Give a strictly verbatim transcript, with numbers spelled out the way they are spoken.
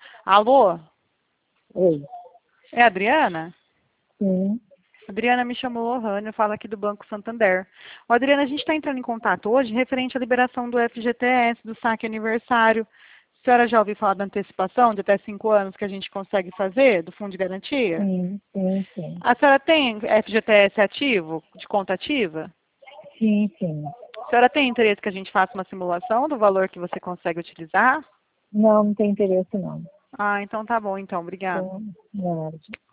Alô? Oi. É a Adriana? Sim. Adriana, me chamou Lohane, eu falo aqui do Banco Santander. Ô, Adriana, a gente está entrando em contato hoje referente à liberação do F G T S, do saque aniversário. A senhora já ouviu falar da antecipação de até cinco anos que a gente consegue fazer, do Fundo de Garantia? Sim, sim, sim. A senhora tem F G T S ativo, de conta ativa? Sim, sim. A senhora tem interesse que a gente faça uma simulação do valor que você consegue utilizar? Não, não tem interesse não. Ah, então tá bom, então. Obrigada. Então, nada.